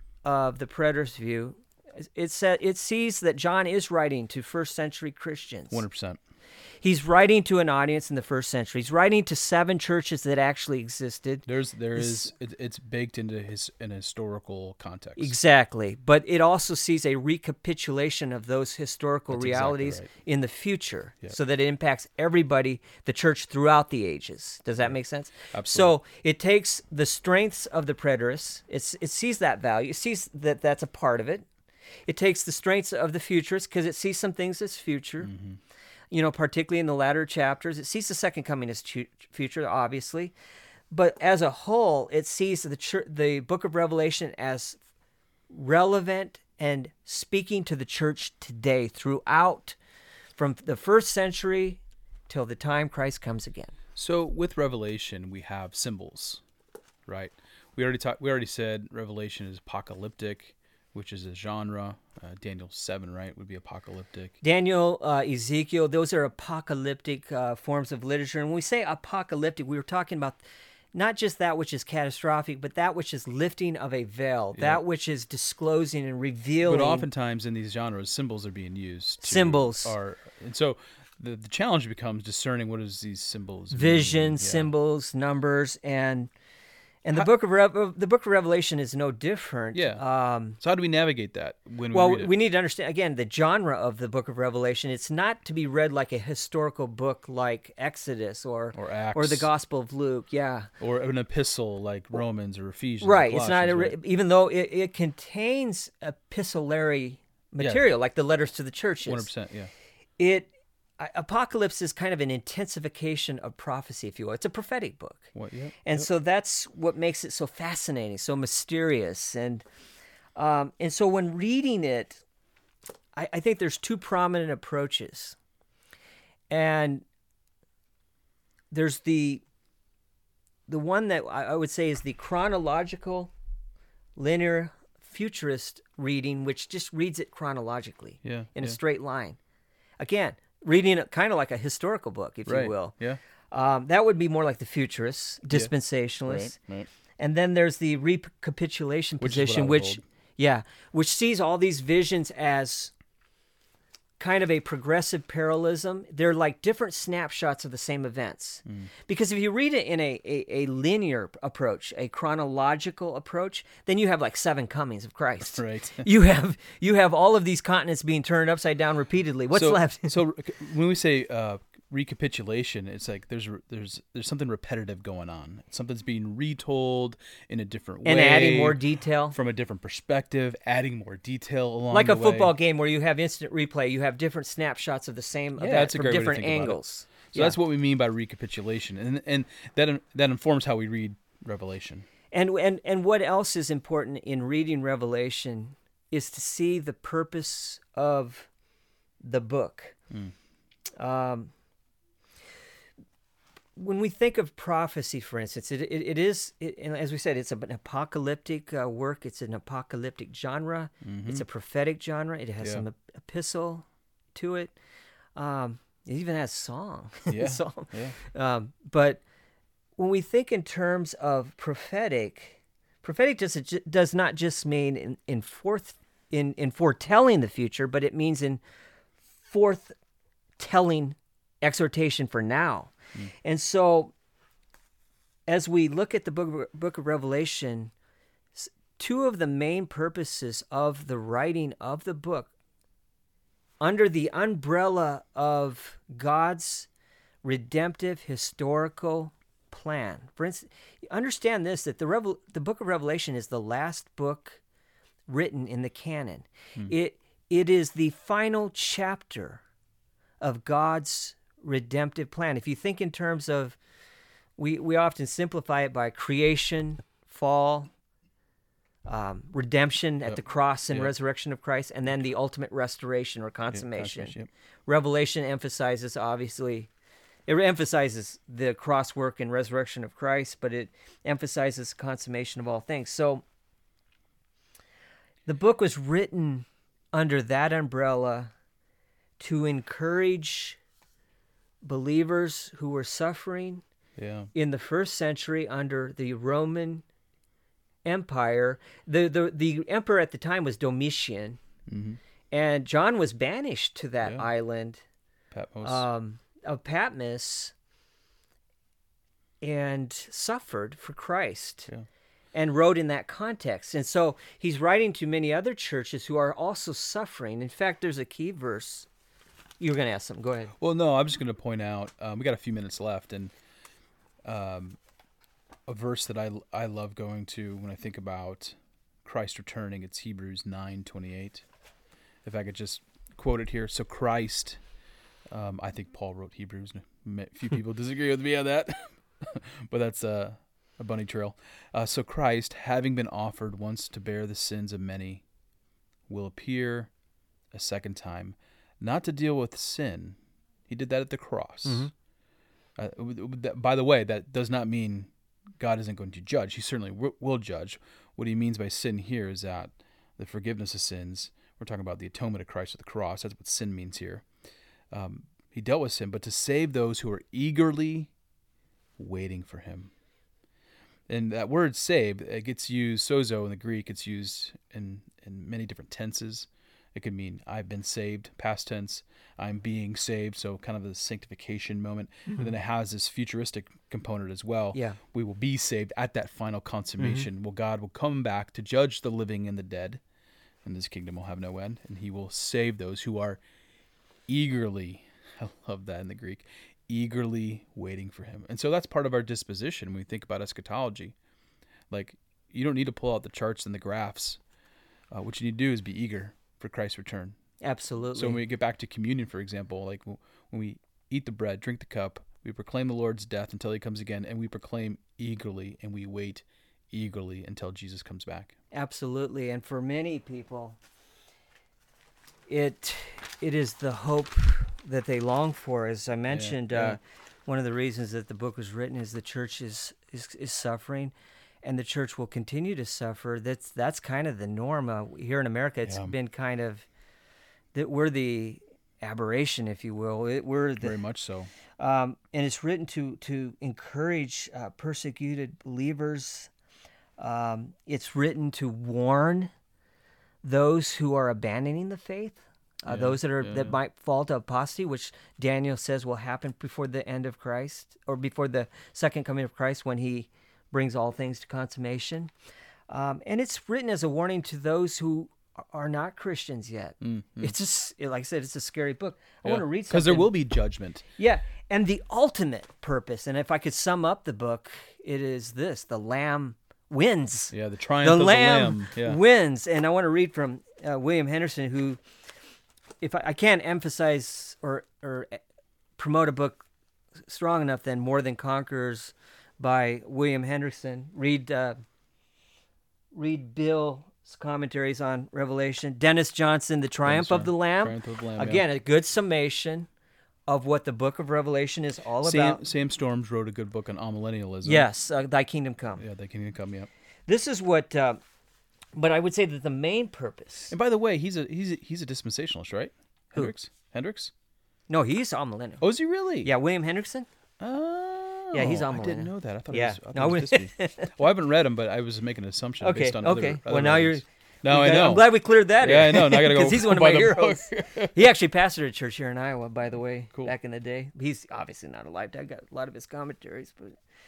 of the preterist view. It said it sees that John is writing to first century Christians. one hundred percent. He's writing to an audience in the first century. He's writing to seven churches that actually existed. There's there It's- is it, it's baked into his an historical context. Exactly. But it also sees a recapitulation of those historical That's exactly realities right. in the future, Yep. so that it impacts everybody, the church throughout the ages. Does that make sense? Absolutely. So it takes the strengths of the preterists. It's, it sees that value. It sees that that's a part of it. It takes the strengths of the futurists because it sees some things as future. Mm-hmm. You know, particularly in the latter chapters. It sees the second coming as fu- future, obviously. But as a whole, it sees the church, the book of Revelation as relevant and speaking to the church today throughout, from the first century till the time Christ comes again. So with Revelation, we have symbols, right? We already talked. We already said Revelation is apocalyptic, which is a genre. Uh, Daniel seven, right, would be apocalyptic. Daniel, uh, Ezekiel, those are apocalyptic uh, forms of literature. And when we say apocalyptic, we were talking about not just that which is catastrophic, but that which is lifting of a veil, Yeah. that which is disclosing and revealing. But oftentimes in these genres, symbols are being used. To, Symbols. are, and so the the challenge becomes discerning what is these symbols. mean. Vision, Yeah. symbols, numbers, and and the book of Rev- the book of Revelation is no different. Yeah. Um, So how do we navigate that when well, we read it? we need to understand again the genre of the book of Revelation. It's not to be read like a historical book like Exodus or Or Acts. or the Gospel of Luke. Yeah. or an epistle like Romans or Ephesians. or Right. It's not a, Colossians, re- right? even though it, it contains epistolary material like the letters to the churches. one hundred percent, yeah. It I- Apocalypse is kind of an intensification of prophecy, if you will. It's a prophetic book. What, yeah. And yep. so that's what makes it so fascinating, so mysterious. And um, and so when reading it, I, I think there's two prominent approaches. And there's the the one that I, I would say is the chronological, linear, futurist reading, which just reads it chronologically Yeah, in a yeah. straight line. Again, reading it kind of like a historical book, if Right, you will. yeah. Um, that would be more like the futurists, dispensationalists. Right, right. And then there's the recapitulation Which is what I position, would which, hold. yeah, which sees all these visions as kind of a progressive parallelism. They're like different snapshots of the same events. Mm. Because if you read it in a, a, a linear approach, a chronological approach, then you have like seven comings of Christ. Right. You have you have all of these continents being turned upside down repeatedly. What's so, left? so when we say uh, recapitulation, it's like there's there's there's something repetitive going on. Something's being retold in a different way, And adding more detail. from a different perspective, adding more detail along Like the a football way. game where you have instant replay, you have different snapshots of the same Yeah, event that's a from great way to different think about it. angles. So Yeah. that's what we mean by recapitulation, and and that that informs how we read Revelation. And and and what else is important in reading Revelation is to see the purpose of the book. Mm. Um, when we think of prophecy, for instance, it it, it is, it, and as we said, it's an apocalyptic uh, work. It's an apocalyptic genre. It's a prophetic genre. It has Yeah. some ep- epistle to it. Um, it even has song. Yeah, song. yeah. Um, but when we think in terms of prophetic, prophetic does does not just mean in in forth in in foretelling the future, but it means in forthtelling exhortation for now. Mm. And so, as we look at the book of, book of Revelation, two of the main purposes of the writing of the book under the umbrella of God's redemptive historical plan. For instance, understand this, that the Revel- the book of Revelation is the last book written in the canon. Hmm. It it is the final chapter of God's redemptive plan. If you think in terms of, we, we often simplify it by creation, fall, um, redemption at yep. the cross and yep. resurrection of Christ, and then the ultimate restoration or consummation. Yep, consummation, yep. Revelation emphasizes, obviously, it emphasizes the cross work and resurrection of Christ, but it emphasizes consummation of all things. So the book was written under that umbrella to encourage believers who were suffering yeah. in the first century under the Roman Empire. The, the, the emperor at the time was Domitian, mm-hmm. and John was banished to that yeah. island Patmos. Um, of Patmos and suffered for Christ. Yeah. And wrote in that context. And so he's writing to many other churches who are also suffering. In fact, there's a key verse. You were going to ask something. Go ahead. Well, no, I'm just going to point out, um, we got a few minutes left, and um, a verse that I, I love going to when I think about Christ returning, it's Hebrews nine twenty-eight. If I could just quote it here. So Christ, um, I think Paul wrote Hebrews. A few people disagree with me on that, but that's... Uh, a bunny trail. Uh, so Christ, having been offered once to bear the sins of many, will appear a second time, not to deal with sin. He did that at the cross. Mm-hmm. Uh, by the way, that does not mean God isn't going to judge. He certainly w- will judge. What he means by sin here is that the forgiveness of sins, we're talking about the atonement of Christ at the cross. That's what sin means here. Um, he dealt with sin, but to save those who are eagerly waiting for him. And that word saved, it gets used, sozo in the Greek, it's used in, in many different tenses. It could mean I've been saved, past tense, I'm being saved, so kind of a sanctification moment. Mm-hmm. And then it has this futuristic component as well. Yeah. We will be saved at that final consummation. Mm-hmm. Well, God will come back to judge the living and the dead, and this kingdom will have no end, and he will save those who are eagerly, I love that in the Greek, eagerly waiting for him. And so that's part of our disposition when we think about eschatology. Like, you don't need to pull out the charts and the graphs. Uh, what you need to do is be eager for Christ's return. Absolutely. So when we get back to communion, for example, like when we eat the bread, drink the cup, we proclaim the Lord's death until he comes again, and we proclaim eagerly, and we wait eagerly until Jesus comes back. Absolutely. And for many people, it it is the hope that they long for. As I mentioned, yeah, yeah. Uh, one of the reasons that the book was written is the church is, is, is suffering, and the church will continue to suffer. That's that's kind of the norm. Uh, here in America, it's yeah. been kind of, that we're the aberration, if you will. It, we're the, Very much so. Um, and it's written to, to encourage uh, persecuted believers. Um, it's written to warn those who are abandoning the faith. Uh, yeah, those that are yeah, that yeah. might fall to apostasy, which Daniel says will happen before the end of Christ, or before the second coming of Christ, when he brings all things to consummation. Um, and it's written as a warning to those who are not Christians yet. Mm-hmm. It's just, like I said, it's a scary book. I yeah. want to read something. Because there will be judgment. Yeah, and the ultimate purpose, and if I could sum up the book, it is this: the Lamb wins. Yeah, the triumph the of Lamb the Lamb yeah. wins. And I want to read from uh, William Henderson, who, if I, I can't emphasize or or promote a book strong enough, then More Than Conquerors by William Henderson. Read uh, read Bill's commentaries on Revelation. Dennis Johnson, The Triumph Dennis, of the Lamb. Triumph of the Lamb Again, yeah. a good summation of what the book of Revelation is all Sam, about. Sam Storms wrote a good book on amillennialism. Yes, uh, Thy Kingdom Come. Yeah, Thy Kingdom Come, yeah. This is what, uh, but I would say that the main purpose. And by the way, he's a he's a, he's a dispensationalist, right? Who? Hendricks? Hendricks? No, he's amillennial. Oh, is he really? Yeah, William Hendrickson. Oh, yeah, he's amillennial. I didn't know that. I thought yeah. it was, I thought no, it was history. Well, I haven't read him, but I was making an assumption okay, based on okay. other, other well, now writings. you're. No, you I know. I'm glad we cleared that. Yeah, I know. Now I gotta go. Because he's one of my heroes. He actually pastored a church here in Iowa, by the way, cool. back in the day. He's obviously not alive. I got a lot of his commentaries, but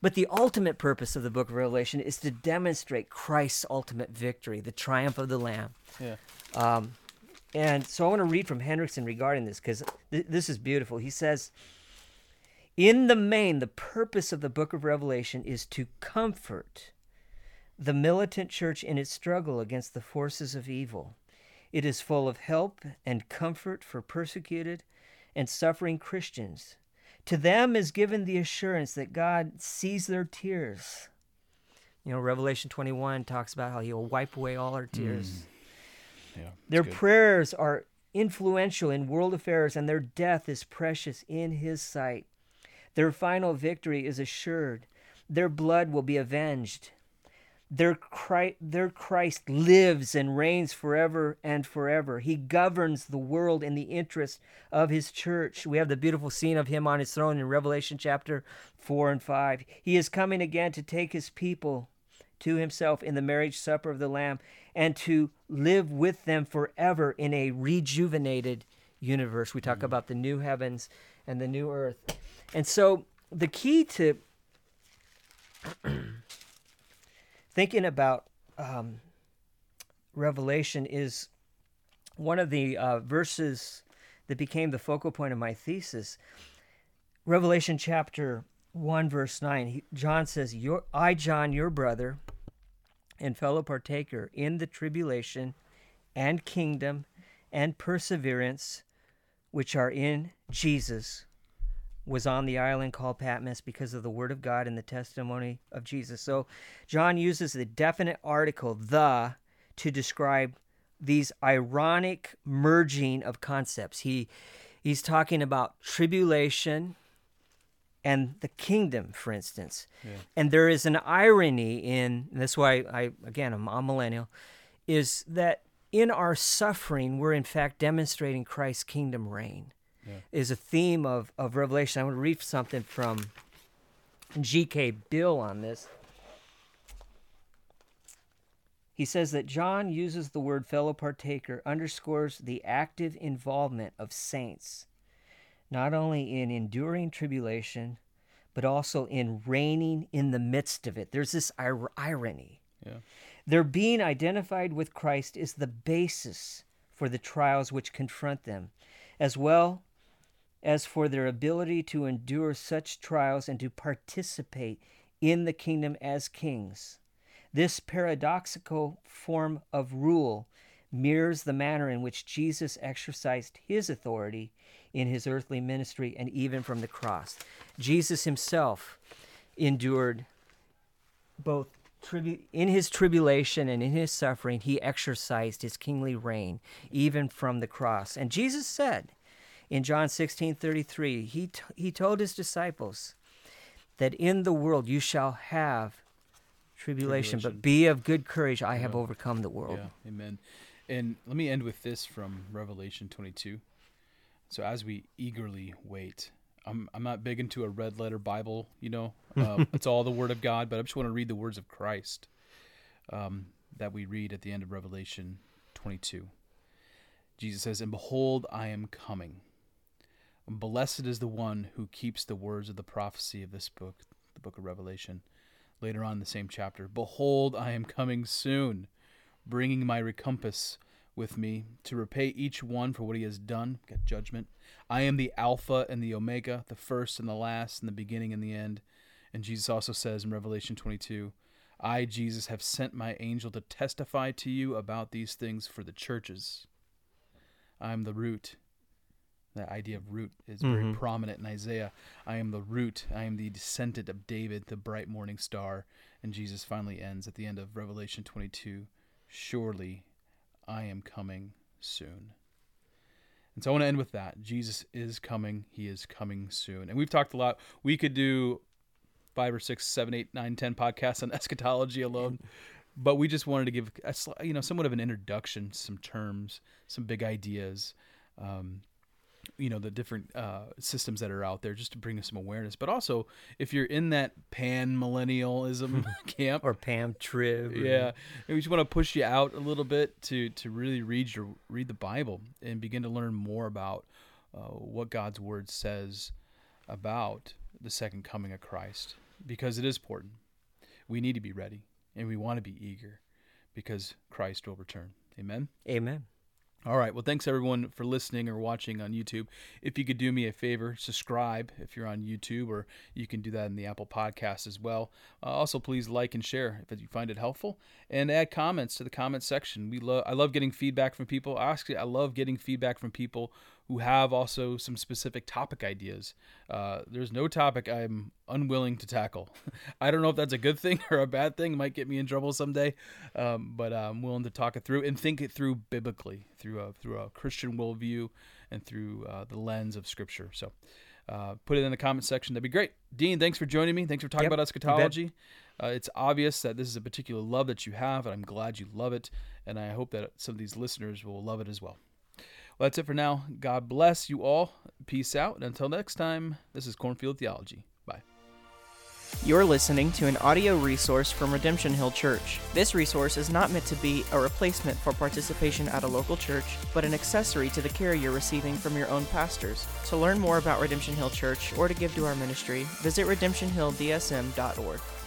But the ultimate purpose of the book of Revelation is to demonstrate Christ's ultimate victory, the triumph of the Lamb. Yeah. Um, and so I want to read from Hendrickson regarding this, because th- this is beautiful. He says, in the main, the purpose of the book of Revelation is to comfort the militant church in its struggle against the forces of evil. It is full of help and comfort for persecuted and suffering Christians. To them is given the assurance that God sees their tears. You know, Revelation twenty-one talks about how he'll wipe away all our tears. Mm. Yeah, their good. prayers are influential in world affairs, and their death is precious in his sight. Their final victory is assured. Their blood will be avenged. Their Christ, their Christ lives and reigns forever and forever. He governs the world in the interest of his church. We have the beautiful scene of him on his throne in Revelation chapter four and five. He is coming again to take his people to himself in the marriage supper of the Lamb and to live with them forever in a rejuvenated universe. We talk mm-hmm. about the new heavens and the new earth. And so the key to thinking about um, Revelation is one of the uh, verses that became the focal point of my thesis. Revelation chapter one, verse nine, he, John says, your, I, John, your brother and fellow partaker in the tribulation and kingdom and perseverance which are in Jesus, was on the island called Patmos because of the word of God and the testimony of Jesus. So John uses the definite article, the, to describe these ironic merging of concepts. He He's talking about tribulation and the kingdom, for instance. Yeah. And there is an irony in, and that's why I, again, I'm a millennial, is that in our suffering, we're in fact demonstrating Christ's kingdom reign. Yeah. Is a theme of, of Revelation. I want to read something from G K Bill on this. He says that John uses the word fellow partaker, underscores the active involvement of saints, not only in enduring tribulation, but also in reigning in the midst of it. There's this ir- irony. Yeah. Their being identified with Christ is the basis for the trials which confront them, as well as for their ability to endure such trials and to participate in the kingdom as kings. This paradoxical form of rule mirrors the manner in which Jesus exercised his authority in his earthly ministry and even from the cross. Jesus himself endured both tribu- in his tribulation and in his suffering, he exercised his kingly reign even from the cross. And Jesus said, in John sixteen thirty-three, he t- he told his disciples that in the world you shall have tribulation, tribulation. but be of good courage. I yeah. have overcome the world. Yeah, amen. And let me end with this from Revelation twenty-two. So as we eagerly wait, I'm I'm not big into a red letter Bible, you know. Um, it's all the Word of God, but I just want to read the words of Christ um, that we read at the end of Revelation twenty-two. Jesus says, "And behold, I am coming. Blessed is the one who keeps the words of the prophecy of this book," the book of Revelation. Later on in the same chapter, "Behold, I am coming soon, bringing my recompense with me to repay each one for what he has done." Get judgment. "I am the Alpha and the Omega, the first and the last, and the beginning and the end." And Jesus also says in Revelation twenty-two, "I, Jesus, have sent my angel to testify to you about these things for the churches. I am the root." That idea of root is very mm-hmm. prominent in Isaiah. "I am the root. I am the descendant of David, the bright morning star." And Jesus finally ends at the end of Revelation twenty-two, "Surely I am coming soon." And so I want to end with that. Jesus is coming. He is coming soon. And we've talked a lot. We could do five or six, seven, eight, nine, ten podcasts on eschatology alone. But we just wanted to give a, you know, somewhat of an introduction, some terms, some big ideas, um, you know, the different uh, systems that are out there, just to bring us some awareness. But also, if you're in that pan-millennialism camp. Or Pam-trib. Yeah. We just want to push you out a little bit to, to really read your read the Bible and begin to learn more about uh, what God's Word says about the second coming of Christ. because it is important. We need to be ready, and we want to be eager because Christ will return. Amen? Amen. All right. Well, thanks everyone for listening or watching on YouTube. If you could do me a favor, subscribe if you're on YouTube, or you can do that in the Apple Podcast as well. Uh, also, please like and share if you find it helpful, and add comments to the comment section. We love. I love getting feedback from people. Actually, I love getting feedback from people who have also some specific topic ideas. Uh, there's no topic I'm unwilling to tackle. I don't know if that's a good thing or a bad thing. It might get me in trouble someday, um, but uh, I'm willing to talk it through and think it through biblically, through a, through a Christian worldview and through uh, the lens of Scripture. So uh, put it in the comment section. That'd be great. Dean, thanks for joining me. Thanks for talking Yep, about eschatology. Uh, it's obvious that this is a particular love that you have, and I'm glad you love it, and I hope that some of these listeners will love it as well. Well, that's it for now. God bless you all. Peace out. And until next time, this is Cornfield Theology. Bye. You're listening to an audio resource from Redemption Hill Church. This resource is not meant to be a replacement for participation at a local church, but an accessory to the care you're receiving from your own pastors. To learn more about Redemption Hill Church or to give to our ministry, visit redemption hill d s m dot org.